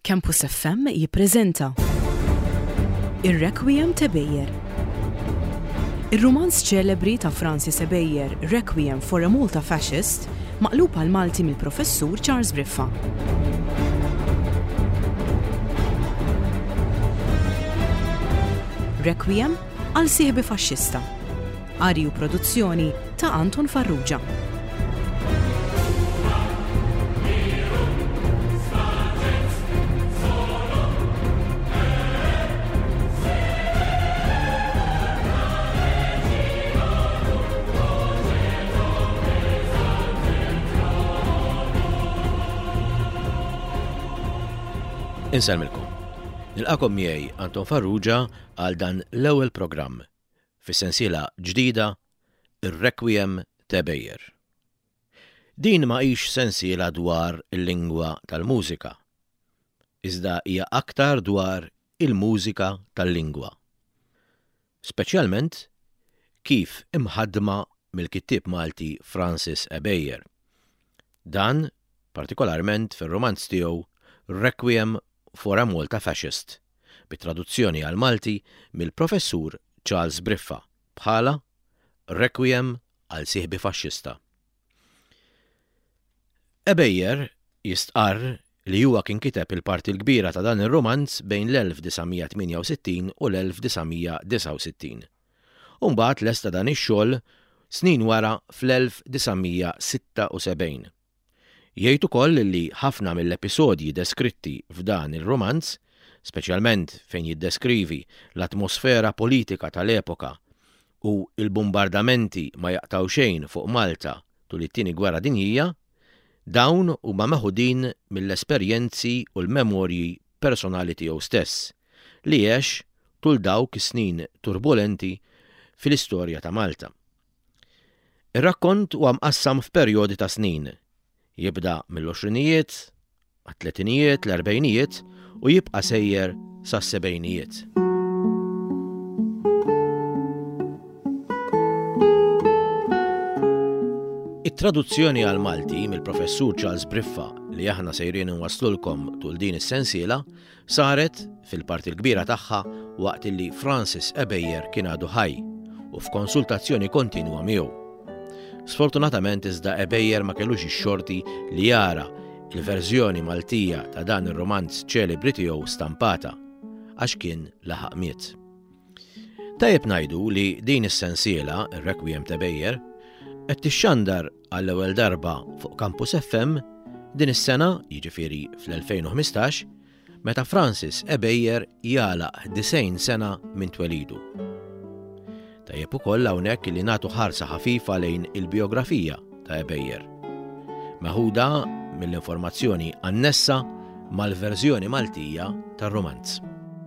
Campus FM jippreżenta Ir-Requiem ta' Bejjer. Ir-romanz ċelebri ta' Francis Bejjer, Requiem for a Malta Fascist, maqlub għal Malti mill-professur Charles Briffa. Requiem għal sieħbi faxxista. Arju produzzjoni ta' Anton Farrugia. Insalmilkom. Nilqakom miegħi Anton Farrugia għal dan l-ewwel programm fis-sensiela ġdida Ir-Requiem ta' Bejjer. Din ma hix sensiela dwar il-lingwa tal-mużika, iżda hija aktar dwar il-mużika tal-lingwa. Speċjalment kif imħaddma mill-kittieb Malti Francis Bejjer. Dan partikolarment fir-romanz tiegħu Requiem for a Malta Fascist, bit-traduzzjoni għal Malti mill-professur Charles Briffa bħala Requiem għal sieħbi faxxista. Bejjer jistqarr li huwa kien kiteb il-parti l-kbira ta' dan ir-romanz bejn l-1968 u l-1969. U mbagħad lesta dan ix-xogħol snin wara fl-1976. Jgħid ukoll li ħafna mill-episodji deskritti f'dan ir-romanz, speċjalment fejn jiddeskrivi l-atmosfera politika tal-epoka u l-bombardamenti ma jaqtaw xejn fuq Malta tul it-tieni gwerra dinjija, dawn huma meħudin mill-esperjenzi u l-memorji personali tiegħu stess li għex tul dawk is-snin turbulenti fil-istorja ta' Malta. Ir-rakkont huwa mqassam f'perjodi ta' snin. Jibda mill-20ijiet, għat-30ijiet, l-40ijiet u jibqa' sejjer sas-70ijiet. It-traduzzjoni għal Malti mill-professur Charles Briffa li aħna sejrin nwaslulkom tul din is-sensiela saret fil-parti l-kbira tagħha waqt li Francis Bejjer kien għadu ħaj u f'konsultazzjoni kontinwa miegħu. Sfortunatament iżda Bejjer ma kellux ix-xorti li jara il-verżjoni Maltija ta' dan ir-romanz ċelebri tiegħu stampata għax kien laħaq miet. Tajjeb ngħidu li din is-sensiela, Ir-Requiem ta' Bejjer, qed tixxandar għall-ewwel darba fuq Campus FM din is-sena, jiġifieri fl-2015, meta Francis Bejjer jagħlaq 90 sena minn twelidu. Tajjeb ukoll hawnhekk li nagħtu ħarsa ħafifa lejn il-biografija ta' Bejjer, meħuda mill-informazzjoni annessa mal-verżjoni Maltija tar-romanz.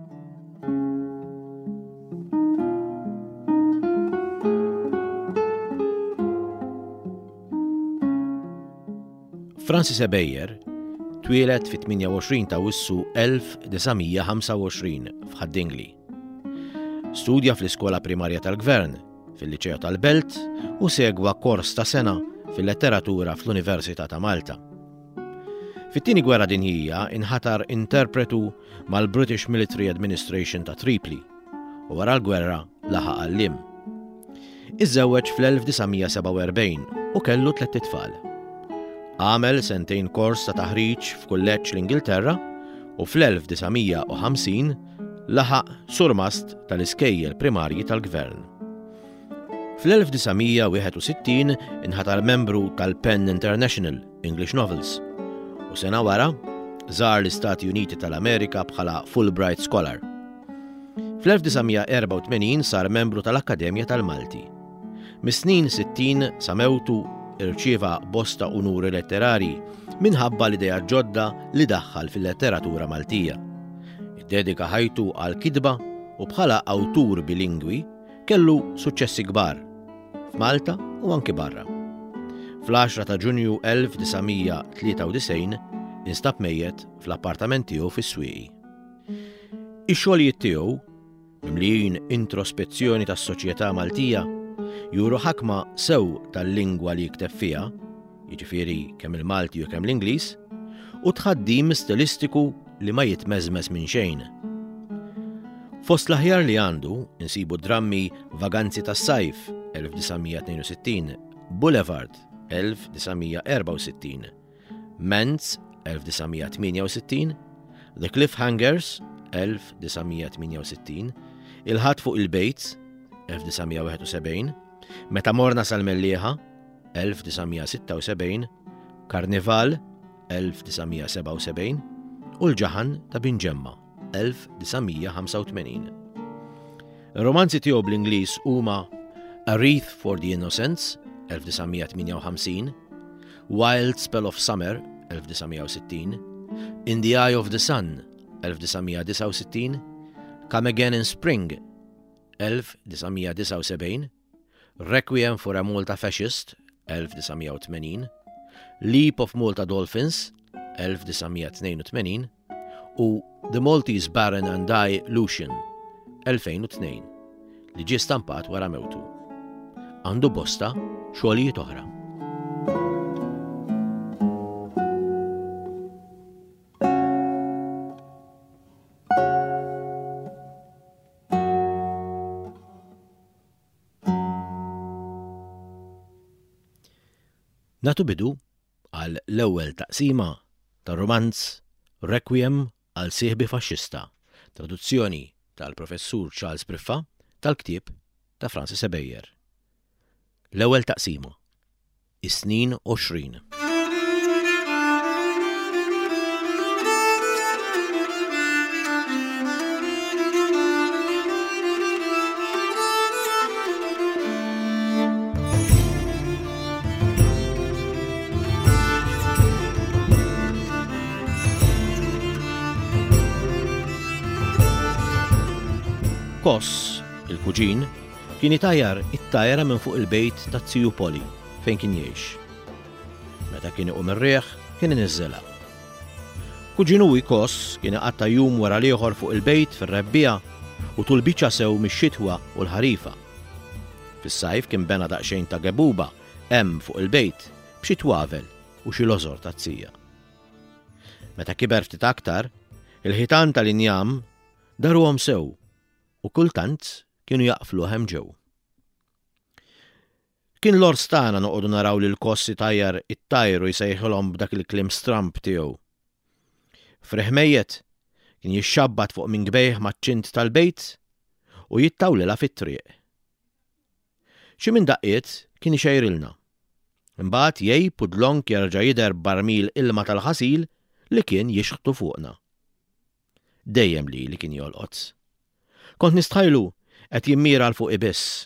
Francis Bejjer twieled fit-28 ta' Awwissu 1925 f'Ħaddingli. Studja fl-Iskola Primarja tal-Gvern fil-Liċeju tal-Belt u segwa kors ta' sena fil-letteratura fl-Università ta' Malta. Fit-tieni gwerra dinjija inħatar interpretu mal-British Military Administration ta' Tripoli u wara l-gwerra laħaq għall-lim. Iżżewweġ fl-1947 u kellu 3 tfal. Għamel sentejn kors ta' taħriġ f'kulleġġ l-Ingilterra u fl-1950 laħaq surmast tal-iskejjel primarji tal-Gvern. Fl-1961 inħatar membru tal-Penn International English Novels u sena wara żar l-Istati Uniti tal-Amerika bħala Fulbright Scholar. Fl-1984 sar membru tal-Akkademja tal-Malti. Mis-snin 60 sa mewtu irċieva bosta unuri letterari minħabba l-idea ġodda li daħħal fil-letteratura Maltija. Dedika ħajtu għal kitba u bħala awtur bilingwi kellu suċċessi kbar f'Malta u anki barra. Fl-10 ta' Ġunju 1993 instab mejjed fl-appartament tiegħu fis-Swieqi. Ix-xogħlijiet tiegħu mimlijin introspezzjoni tas-soċjetà Maltija juru ħakma sew tal-lingwa li jikteb fiha, jiġifieri kemm il-Malti u kemm l-Ingliż, u tħaddim stilistiku li ma jitmeżmes minn xejn. Fost l-aħjar li għandu insibu drammi Vaganzi tas-sajf 1962, Boulevard 1964, Menz 1968, The Cliffhangers 1968, Il-ħadd fuq il-bejt 1971, Meta morna sal-mellieħa 1976, Karnival 1977 u L-ġaħan ta' Binġemma 1985. Ir-romanzi tiegħu bl-Ingliż huma A Wreath for the Innocents 1958, Wild Spell of Summer 1960, In the Eye of the Sun 1969, Come Again in Spring 1979, Requiem for a Malta Fascist 1980, Leap of Malta Dolphins 1982 u The Maltese Baron and I Lucian 2002 li ġie stampat wara mewtu. Għandu bosta xogħlijiet oħra. Natu bidu għal l-ewwel taqsima tar-romanz Requiem għal sieħbi faxxista, traduzzjoni tal-professur Charles Briffa tal-ktieb ta' Francis Ebejjer. L-ewwel taqsima, is-snin 20. Koss, il-kuġin, kien itajjar it-tajra minn fuq il-bejt ta' Tziju Poli, fejn kien jgħix. Meta kien iqum ir-rieħ, kien iniżżela. Kuġinuwi Koss kien iqatta' jum wara l-ieħor fuq il-bejt fir-rebbija u tul biċċa sew mix-xitwa u l-ħarifa. Fis-sajf kien bena daqsxejn ta' gebuba hemm fuq il-bejt b'xi twavel u xi lożor ta' tzija. Meta kiber ftit aktar, il-ħitan tal-injam daruhom sew u kultant kienu jaqflu hemm ġew. Kien l-ors tagħna noqogħdu naraw lil Koss itajjar it-tajru jsejħilhom b'dak il-kliem stramp tiegħu. Freħmejjed kien jixxabbat fuq minn gbejħ maċ-ċint tal-bejt u jittawlilha fit-triq. Xi minn daqqiet kien ixejrilna. Imbagħad jgħid pudlonk jerġa' jidher barmil ilma tal-ħasil li kien jixħtu fuqna. Dejjem li kien jolqot. Kont nistħajlu qed jimmira l fuq ibiss.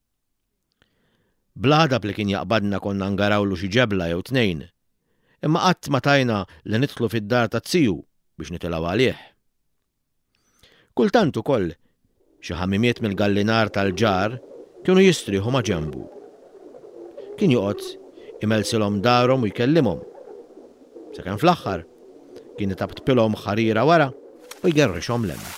Bladab li kien jaqbadna konna ngarawlu xi ġebla jew tnejn, imma qatt ma tajna li nidħlu fid-dar ta' Tziju biex nitilgħu għalih. Kultant ukoll xi ħamimiet mill-gallinar tal-ġar kienu jistrieħu ma' ġenbu. Kien joqgħod imelsilhom darhom u jkellimhom. Sakemm fl-aħħar kien itabtbilhom ħarira wara u jgerrixhom lemm.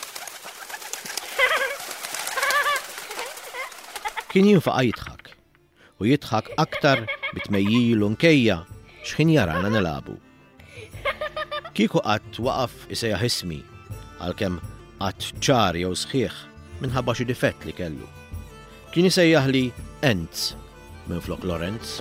Kien jinfaqa jidħak, u jidħak aktar bitmejjilu nkejja x'ħin jarana nilabu. Kieku qatt waqaf isejjaħ ismi għalkemm qatt ċar jew sħiħ minħabba xi difett li kellu. Kien isejjaħ li Enz minflok Lorenz.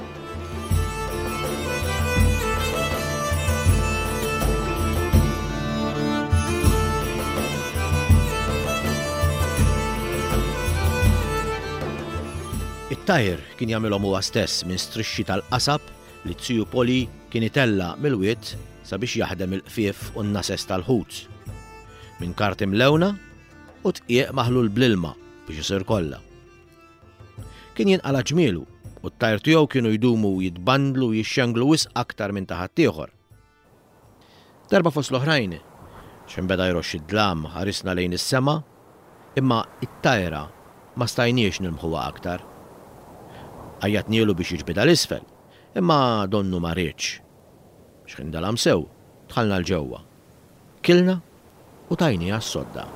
It-tajr kien jagħmilhom huwa stess minn strixxi tal-qasab li Tziju Poli kien itella mill-wied sabiex jaħdem il-qfief u n-nases tal-ħut. Minn karti mlewna u tqieq maħlul bl-ilma biex isir kollha. Kien jinqala ġmielu u t-tajr tiegħu kienu jdumu jitbandlu u jixxenglu wisq aktar minn ta' ħadd ieħor. Darba fost l-oħrajn x'imbeda jroxx id-dlam ħarisna lejn is-sema, imma it-tajra ma stajniex nilmħuha aktar. Għajjatnielu biex jiġbida l-isfel, imma donnu ma rridx. X'kien dalam sew, dħalna l-ġewwa. Kilna u tajni għas-sodda.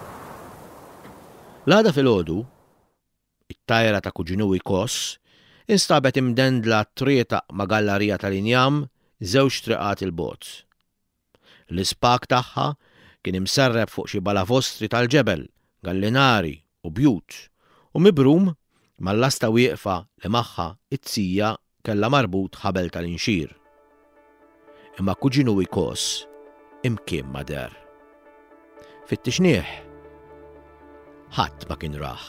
L-għada fil-ħodu, it-tajra ta' kuġinuwi Koss instabet imdendla trieta ma' gallerija tal-injam żewġ triqat il-bot. L-ispak tagħha kien imserreb fuq xi balavostri tal-ġebel, gallinari u bjut, u mibrum mal-lasta wieqfa li magħha it-tsija kellha marbut ħabel tal-inxir. Imma kuġinu Kos imkien ma der. Fittixnieh, ħadd ma kien rah.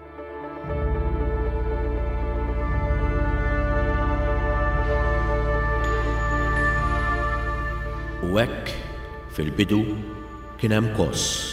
U hekk fil-bidu kien hemm Kos.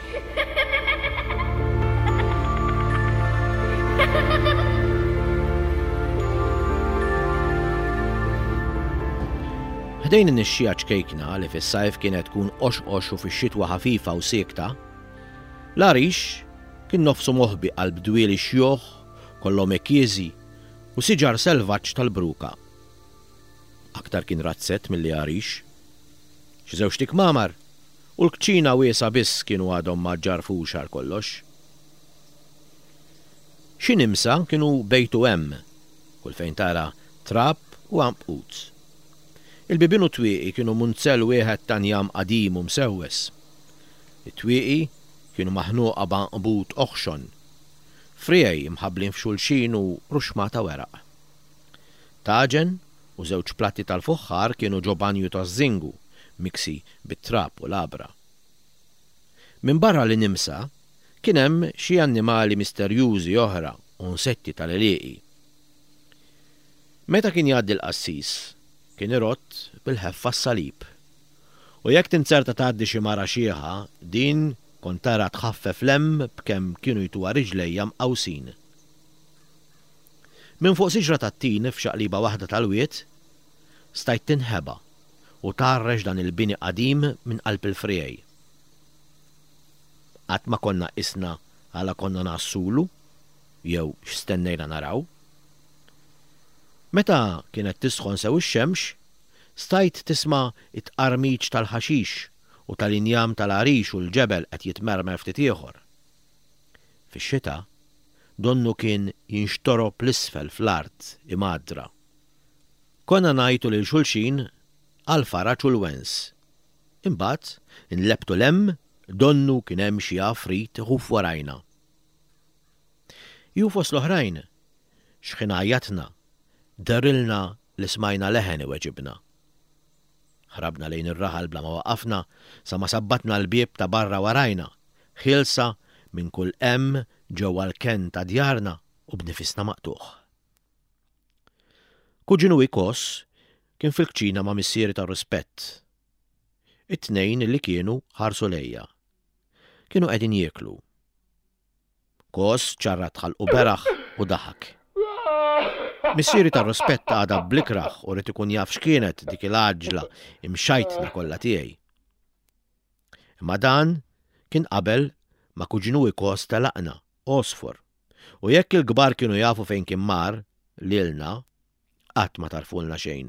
Ħdejn in-nixxija ċkejkna li fis-sajf kienet tkun qoxqox u fix-xitwa ħafifa u siekta, l-għarix kien nofsu moħbi għal bdwieli xjoħ, kollhom ekkiżi u siġar selvaġġ tal-bruka. Aktar kien razzett milli għarix. Xi żewġ tikmamar u l-kċina wiesa biss kienu għadhom ma ġarfux għal kollox. Xi nimsa kienu bejtu hemm, kull fejn tara trapp u għanqut. Il-bibien u twieqi kienu munzell wieħed ta' njam qadim u msewwes. It-twieqi kienu maħnuqa b'anqbut oħxon, friej imħabblin f'xulxin u ruxma ta' weraq. Taġen u żewġ platti tal-fuħħar kienu ġobanju ta' żingu, miksi bit-trapp u labra. Minn barra li nimsa kien hemm xi annimali misterjużi oħra u nsetti tal-elieqi. Meta kien jgħaddi l-qassis, kien irott bil-ħeffa s-salib. U jekk tinserta tgħaddi xi mara xieħa, din kont tara tħaffef lemm b'kemm kienu jtuha riġlejja mqawsin. Minn fuq siġra tat-tin f'xaqliba waħda tal-wied, stajt tinħeba u tarreġ dan il-bini qadim minn qalb il-friej. Qatt ma konna isna għala konna nassulu, jew x'stennejna naraw. Meta kienet tisħon sew ix-xemx, stajt tisma' it-qarmiċ tal-ħaxix u tal-injam tal-għarix u l-ġebel qed jitmermer ftit ieħor. Fix-xita, donnu kien jinxtorob l-isfel fl-art imadra. Konna ngħidu lil xulxin għal-faraġ u l-wens. Imbagħad inlebtu lemm donnu kien hemm xi afrit ħuf warajna. Ju fost l-oħrajn, x'ħinajjatna, darilna li smajna leħen iweġibna. Ħrabna lejn ir-raħal bla ma waqafna sa ma sabbatna l-bieb ta' barra warajna, ħielsa minn kull hemm ġewwa l-ken ta' djarna u b'nifisna maqtuħ. Kuġinu Kos kien fil-kċina ma' missieri ta' rispett. It-tnejn li kienu ħarsu lejja. Kienu qegħdin jieklu. Kos ċarrat ħalqu beraħ u daħak. Missieri ta' rispett għadha blikraħ u rid ikun jaf x'kienet dik il-għaġla imxajtna kollha tiegħi. Imma dan kien qabel ma' kuġinu Kos telaqna, Osfor, u jekk il-kbar kienu jafu fejn kien mar, lilna, qatt ma tarfulna xejn.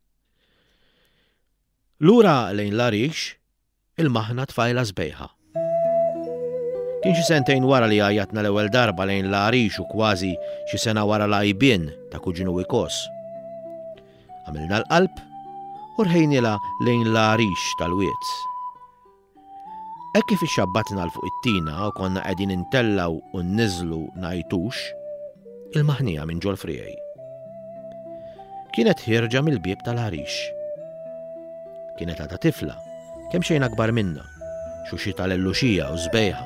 Lura lejn l-għarix, il-maħna tfajla sbejħa. Kien xi sentejn wara li għajjatna l-ewwel darba lejn l-għarix u kważi xi sena wara l-għajbien ta' kuġinu Kos. Għamilna l-qalb u rħejnila lejn l-għarix tal-wiet. Hekk kif ixxabbatna l fuq it-tina u konna qegħdin intellaw u nniżlu ngħidux, il-maħnija minn ġol friej. Kienet ħirġa mill-bieb tal-għarix. Kienet għadha tifla, kemm xejn akbar minna, xuxi tal-elluxija u żbejħa.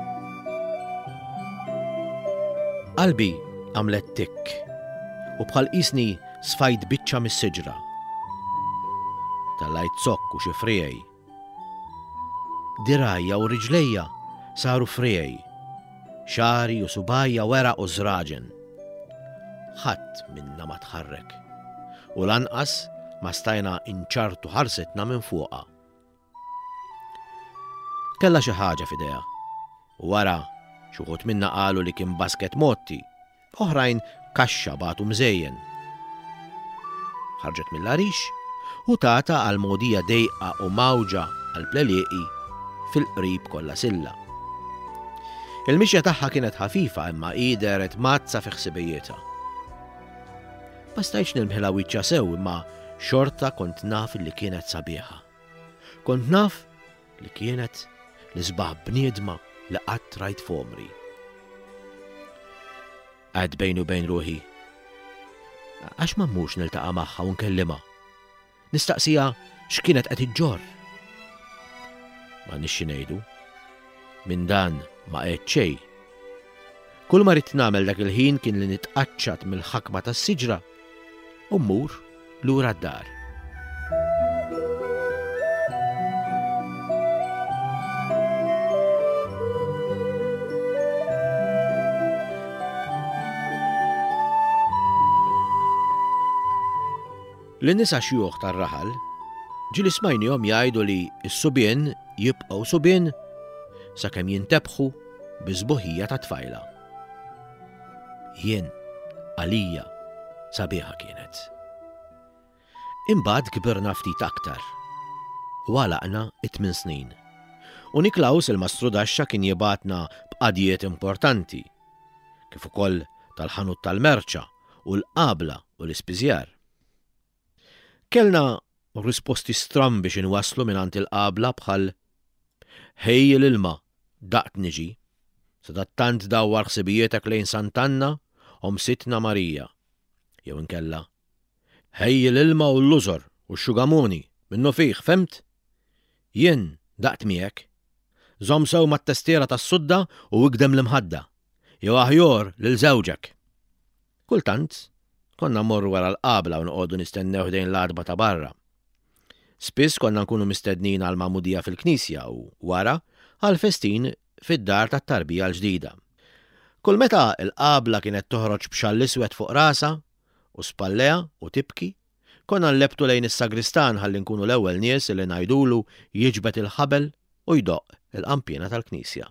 Qalbi għamlet tikk u bħal qisni sfajt biċċa mis-siġra. Tallajt sokk u xi friej. Dirajja u riġlejja saru friej, xari u subajja weraq u żraġen. Ħadd minna ma tħarrek u lanqas ma stajna inċartu ħarsetna minn fuqha. Kella xi ħaġa f'idejha u wara xi wħud minna qalu li kien basket motti, oħrajn kaxxa bagħtu mżejjen. Ħarġet mill-għarix u tagħta għal mogħdija dejqa u mawġa għal plelieqi fil-qrib kollha silla. Il-mixja tagħha kienet ħafifa imma qideret mazza fi ħsibijietha. Ma stajtx nilmħilha wiċċa sew imma xorta kont naf li kienet sabiħa. Kont naf li kienet l-isbaħ bniedma li qatt rajt f'omri. Għad bejn u bejn ruħi. Għax ma mmux niltaqa' magħha u nkellimha. Nistaqsija x'kienet qed iġġorr. Ma nixxi ngħidu. Minn dan ma qed xejn. Kull ma rid nagħmel dak il-ħin kien li nitqaċċad mill-ħakma tas-siġra u mmur lura d-dar. L-nisa xjuħ tar-raħal ġieli smajnihom jgħidu li s-subien jibqgħu subien sakemm jintebħu bi-żbuħija ta' tfajla. Jien għalija sabiħa kienet. Imbagħad kbirna ftit aktar u għalaqna 8 snin. U Niklaus il-Mastru Daxxa kien jibgħatna b'qadijiet importanti kif ukoll tal-ħanut tal-merċa u l-qabla u l-ispiżjar. Kellna risposti strambi biex inwasslu mingħand il-qabla bħal ħejji l-ilma daqt niġi, sadattant dawwar ħsibijietek lejn Sant'Anna u Msitna Marija. Jew inkella ħejji l-ilma u l-lużor u x-xugamuni minnu fih, femt? Jien daqt miegħek. Żomm sew mat-testiera tas-sudda u wigdem l-imħadda, jew aħjor lil żewġek. Kultant konna mmorru wara l-qabla u noqogħdu nistennew ħdejn l-adba ta' barra. Spiss konna nkunu mistednin għal magħmudija fil-Knisja u wara għal festin fid-dar tat-tarbija l-ġdida. Kull meta l-qabla kienet toħroġ b'xall iswed fuq rasa u spalleha u tibki, konna nlebtu lejn is-sagristan ħalli nkunu l-ewwel nies li ngħidulu jiġbed il-ħabel u jdoqq il-qampjena tal-Knisja.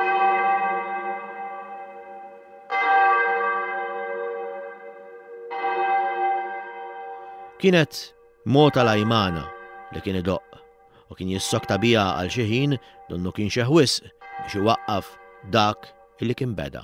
Kienet mota lajmana li kien idoqq u kien jissokta biha għal xi ħin donnu kien xeħ wisq biex iwaqqaf dak illi kien beda.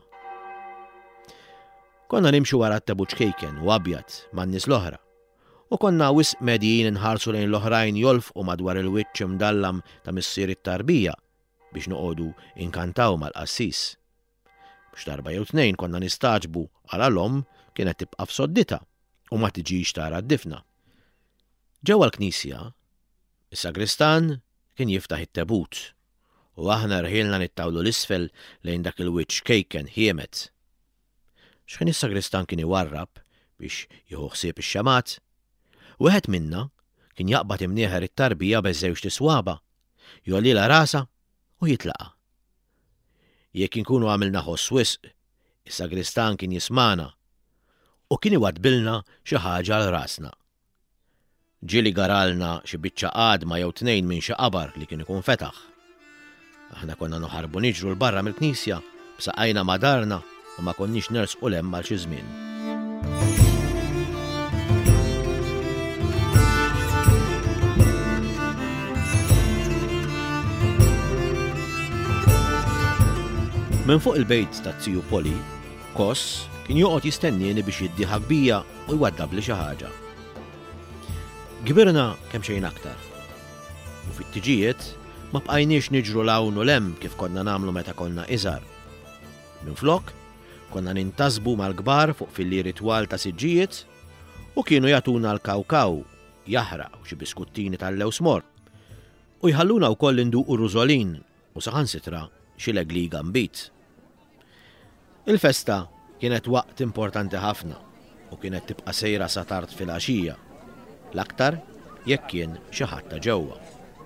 Konna nimxu wara t-tebuċ kejken u abjad man-nies l-oħra u konna wisq medjin inħarsu lejn l-oħrajn jolfqu madwar il-wiċċ imdallam ta' missier it-tarbija biex noqogħdu inkantaw mal-qassis. Biex darba jew tnejn konna nistaġbu għal l-om kienet tibqa' f'soddita u ma tiġix tara d-difna. Ġewwa l-Knisja, is-sagristan kien jiftaħ it-tebut u aħna rħielna nittawlu l-isfel lejn dak il-wiċċ kejken ħiemet. X'kien is-sagristan kien iwarrab biex jieħu ħsieb ix-xamat, wieħed minna kien jaqbad imnieħer it-tarbija beż-żewġ tiswaba, jollila rasa u jitlaqa'. Jekk inkunu għamilna ħoss wisq, is-sagristan kien jismana u kien iwadbilna xi ħaġa għal rasna. Ġieli garalna xi biċċa qadma jew tnejn minn xi qabar li kien ikun fetaħ. Aħna konna noħarbu niġru l-barra mill-Knisja b'saqajna ma' darna u ma konniex nersqu lemm għal xi żmien. Minn fuq il-bejt ta' Tiju Poli, Koss kien joqgħod jistennieni biex jiddieħaq bija u jwaddab li xi ħaġa. Kbirna kemm xejn aktar. U fit-tiġijiet ma bqajniex niġru lawn u lemm kif konna nagħmlu meta konna iżgħar. Minflok konna nintasbu mal-kbar fuq fil-lieri twal ta' siġġijiet u kienu jagħtuna l-kawkaw, jaħra u xi biskuttini tal-lewsmor u jħalluna wkoll induqu rużolin u saħansitra xi legli gambit. Il-festa kienet waqt importanti ħafna u kienet tibqa' sejra sa tard fil-għaxija, l-aktar jekk kien xi ħadd ta' ġewwa.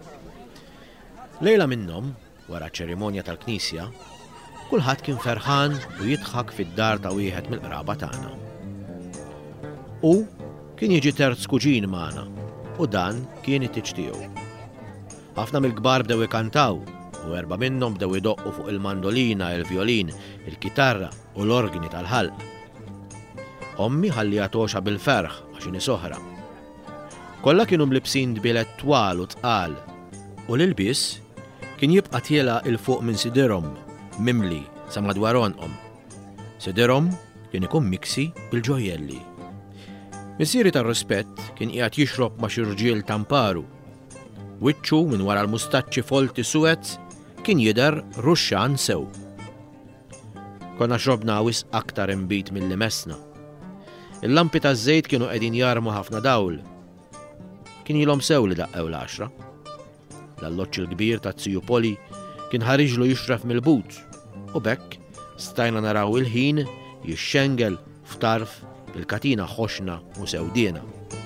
Lejla minnhom, wara ċ-ċerimonja tal-Knisja, kulħadd kien ferħan u jidħak fid-dar ta' wieħed mill-qraba tagħna. U kien jiġi terz kuġin magħna u dan kien it-tiġ tiegħu. Ħafna mill-kbar bdew ikantaw u 4 minnhom bdew idoqqu fuq il-mandolina, il-violin, il-kitarra u l-organi tal-ħalq. Ommi ħallija toxa bil-ferħ għax inhi soħra. Kollha kienu mlibsin dbilet twal u tqal u l-ilbies kien jibqa' tjela il fuq minn sidirhom mimli sa madwar onqhom. Sidirhom kien ikun miksi bil-ġojelli. Missieri tar-rispett kien qiegħed jixrob ma' xi rġiel tamparu. Wiċċu minn wara l-mustaċċi folti suwed kien jidher ruxxan sew. Konna xrobna wisq aktar imbit milli messna. Il-lampi taż-żejt kienu qegħdin jarmu ħafna dawl. Kien ilhom sew li daqqew l-10. L-alloġġ il-kbir ta' Ziju Poli kien ħariġlu jixref mill-but u bekk stajna naraw il-ħin jixxengel f'tarf il-katina ħoxna u sewdiena.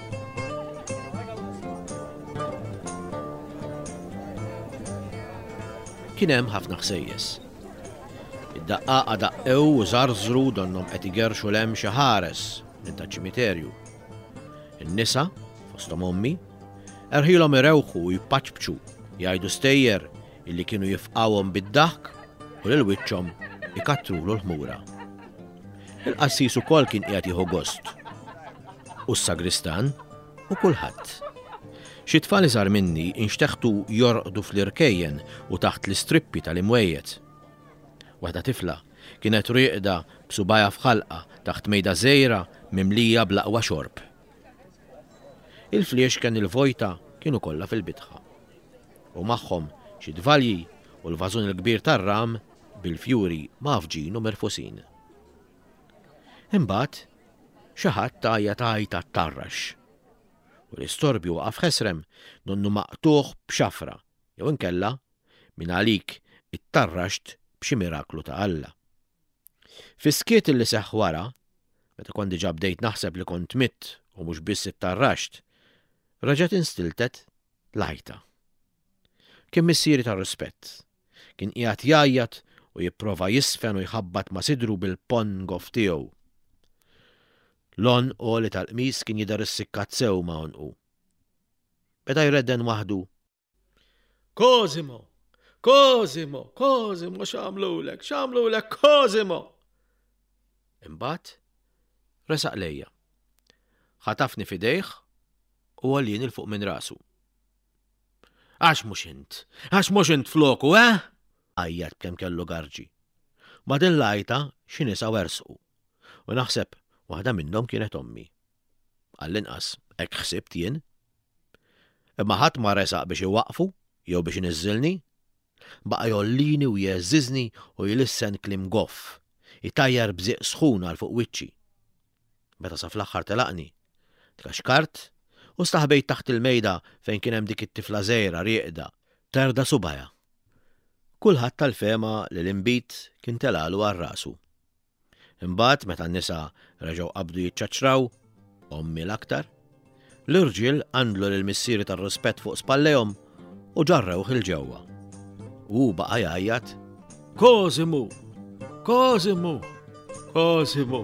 Kien hemm ħafna ħsejjes. Id-daqqaqa daqqew u żarżru donhom qed igerxu lhemm xi ħares minn taċ-ċimiterju. In-nisa, fosthom ommi, erħilhom irewħu u jippaċbċu jgħidu stejjer illi kienu jifqawhom bid-daħk u lil wiċċhom ikattrulu l-ħmura. Il-qassis ukoll kien qiegħed jieħu gost. U s-sagristan u kulħadd. Xi tfal iżgħar minni inxteħtu jorqdu fl-irkejjen u taħt l-istrippi tal-imwejjed. Waħda tifla kienet rieqda b'subajja f'ħalqa taħt mejda żgħira mimlija bl-aqwa xorb. Il-fliexken il-vojta kienu kollha fil-bitħa. U magħhom xi dvalji u l-vażun il-kbir tar-ram bil-fjuri mafġin u merfusin. Imbagħad xi ħadd tajja tarrax. U l-istorbju waqaf ħesrem donnu maqtuħ b'xafra jew inkella minn għalik ittarraxt b'xi miraklu ta' Alla. Fis-skiet illi seħħ wara, meta kont diġà bdejt naħseb li kont mitt u mhux biss ittarraxt, raġgħet instiltet l-għajta. Kien missieri tar-rispett. Kien qiegħed jgħajjat u jipprova jisfen u jħabbat ma' sidru bil-pongof tiegħu. L-on u li tal-qmis kien jidher is-sikkat sew ma' onqu. Beda jredden waħdu. Cosimo! Cosimo! Cosimo! X'għamlulek? X'għamlulek Cosimo! Imbagħad resaq lejja. Ħatafni f'idejh u għallien il-fuq minn rasu. Għax mhux int floku, għajjat kemm kellu garġi. Ma din l-għajta xi nisa wersqu. U naħseb waħda minnhom kienet ommi. Għall-inqas hekk ħsibt jien. Imma ħadd ma resaq biex iwaqfu jew biex iniżżilni. Baqa' jollini u jeżżiżni u jilissen kliem goff, itajjar bżieq sħun għal fuq wiċċi. Meta sa fl-aħħar telaqni, tkaxkart u staħbejt taħt il-mejda fejn kien hemm dik it-tifla żgħira rieqda terda subajja. Kulħadd tal-fema li l-imbit kien telalu għal rasu. Imbagħad meta n-nisa reġgħu qabdu jiċċaċraw, ommi l-aktar, l-irġiel għandlu lill-missieri tar-rispett fuq spallejhom u ġarrewh il-ġewwa. U baqa' jgħajjat: Cosimo! Cosimo! Cosimo!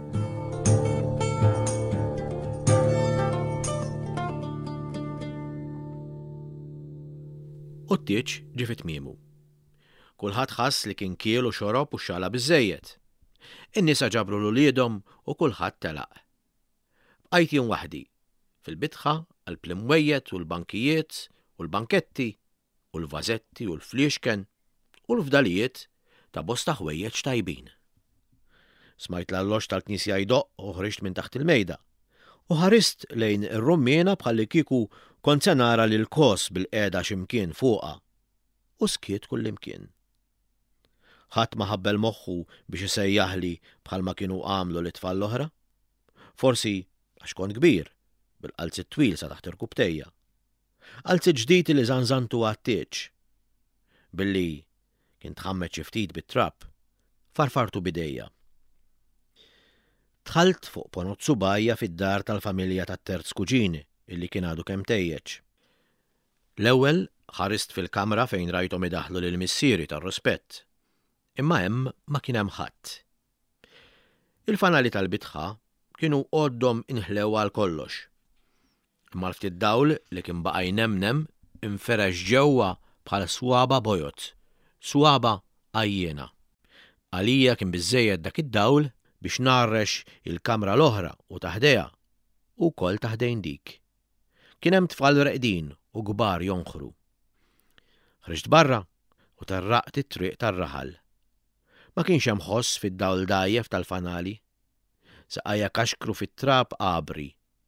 U t-tieġ ġie fit-tmiemu. Kulħadd ħass li kien kiel u xorob u xala biżżejjed. In-nisa ġabru l-uliedhom u kulħadd telaq. Bqajt jien waħdi, fil-bitħa għall-plimwejjed u l-bankijiet u l-banketti u l-vażetti u l-fliexken u l-fdalijiet ta' bosta ħwejjeġ tajbin. Smajt l-alloġġ tal-Knisja jdoqq u ħriġt minn taħt il-mejda u ħarist lejn ir-rummiena bħalli kieku kont se nara lil kos bil-qiegħda x'imkien fuqha u skiet kullimkien. Ħadd ma ħabbel moħħu biex isejjaħli bħalma kienu għamlu l-itfal l-oħra. Forsi għax kont kbir bil-qalzi twil sa taħt irkubtejja. Qalzi ġdid li żanżantu għat-tieġ. Billi kien tħammet xi ftit bit-trapp, farfartu bidejja. Dħalt fuq ponot subajja fid-dar tal-familja tat-terz kuġini illi kien għadu kemm tejjeġ. L-ewwel ħarist fil-kamra fejn rajthom idaħħlu lill-missieri tar-rispett. Imma hemm ma kien hemm ħadd. Il-fanali tal-bitħa kienu għoddhom inħlew għal kollox. Imma l-ftit dawl li kien baqa' jnemnem inferex ġewwa bħal swaba bojot, swaba għajjena. Għalija kien biżżejjed dak id-dawl biex narrex il-kamra l-oħra u taħdejha u wkoll taħdejn dik. Kien hemm tfal reqdin u kbar jonħru. Ħriġt barra u tarraqt it-triq tar-raħal. Ma kienx hemm ħoss fid-dawl dajjef tal-fanali. Saqajja kaxkru fit-trab qabri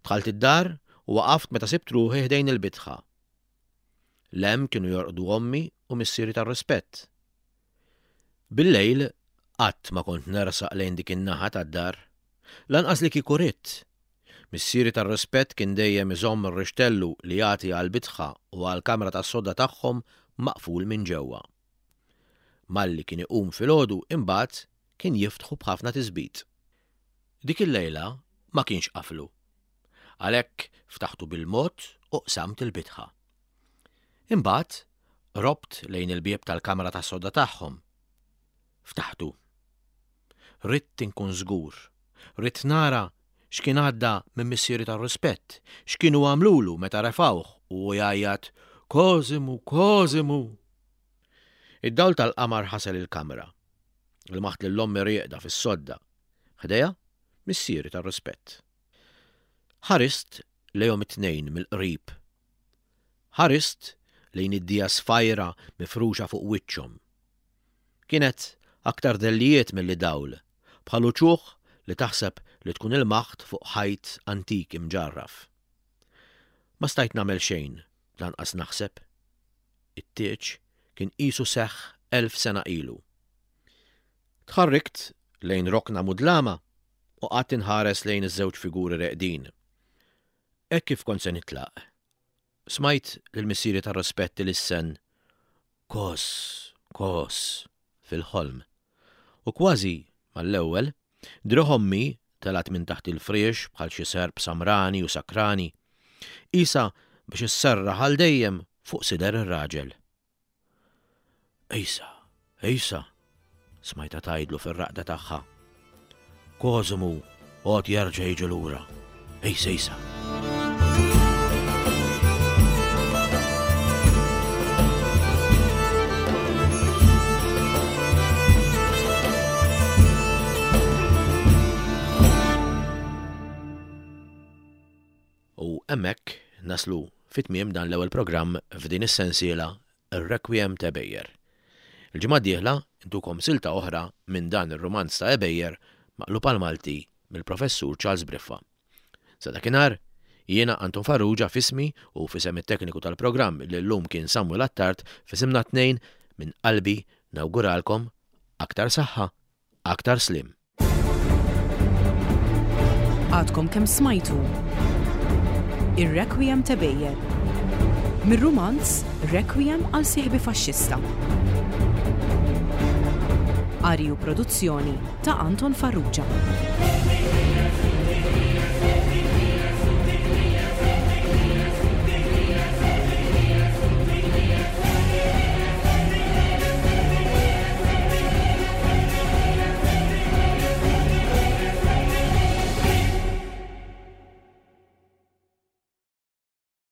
Dħalt id-dar u waqaft meta sibt ruħi ħdejn il-bitħa. Lem kienu jorqdu ommi u missieri tar-rispett. Bil-lejl qatt ma kont nersaq lejn dik in-naħa tad-dar, lanqas li kieku ridt. Missieri tar-rispett kien dejjem iżomm ir-rixtellu li jagħti għall-bitħa u għall-kamra tas-sodda tagħhom maqful minn ġewwa. Malli kien iqum filgħodu imbagħad kien jiftħu b'ħafna tisbit. Dik il-lejla ma kienx qaflu. Għalhekk ftaħtu bil-mod u qsamt il-bitħa. Imbagħad robt lejn il-bieb tal-kamra tas-sodda tagħhom. Ftaħtu. Ridt inkun żgur. Ridt nara x'kien għadda minn missieri tar-rispett, x'kienu għamlulu meta refawh u jgħajjat Cosimo, Cosimo. Id-dawl tal-qamar ħasel il-kamra. Il-maħt lill-ommi rieqda fis-sodda. Ħdejja missieri tar-rispett. Ħarist lejhom it-tnejn mill-qrib. Ħarist lejn id-dija sfajra mifruxa fuq wiċċhom. Kienet aktar dellijiet milli dawl, bħal uċuħ li taħseb li tkun il-maħt fuq ħajt antik imġarraf. Ma stajt nagħmel xejn, lanqas naħseb. It-tieġ kien qisu seħħ 1000 sena ilu. Tħarrikt lejn rokna mudlama u qatt inħares lejn iż-żewġ figuri reqdin. Hekk kif kont se nitlaq. Smajt lill-missieri tar-rispett lis-sen kos fil-ħolm. U kważi mal-ewwel droħ ommi telat minn taħt il-friex bħal xi serb samrani u sakrani, qisha biex isserraħ għal dejjem fuq sider ir-raġel. Ejsa, smajta tgħidlu fir-raqda tagħha. Cosimo għod jerġa' jiġi lura. Ejsa. U hemmhekk naslu fit-tmiem dan l-ewwel programm f'din is-sensiela Ir-Requiem ta' Ebejjer. Il-ġimgħa d-dieħla intukom silta oħra minn dan ir-romanz ta' Ebejjer maqlub għal-Malti mill-professur Charles Briffa. Sa dakinhar jiena Anton Farrugia f'ismi u f'isem it-tekniku tal-programm li llum kien Samuel Attard f'isimna tnejn minn qalbi nawguralkom aktar saħħa, aktar slim. Għadkom kemm smajtu Ir-Requiem ta' Ebejjer. Mir-romanz Requiem għal sieħbi faxxista. Arju produzzjoni ta' Anton Farrugia.